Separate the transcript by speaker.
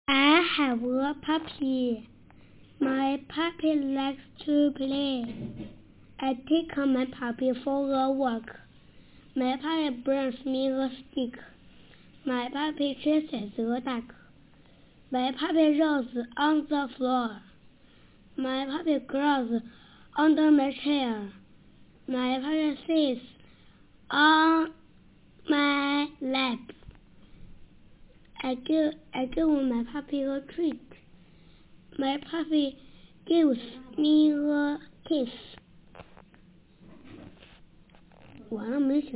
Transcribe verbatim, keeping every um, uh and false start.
Speaker 1: I have a puppy. My puppy likes to play. I take my puppy for a walk. My puppy brings me a stick. My puppy chases the duck. My puppy rolls on the floor. My puppy crawls under my chair. My puppy sits on my lap. I give, I give my puppy a treat. My puppy gives me a kiss. 完了没写。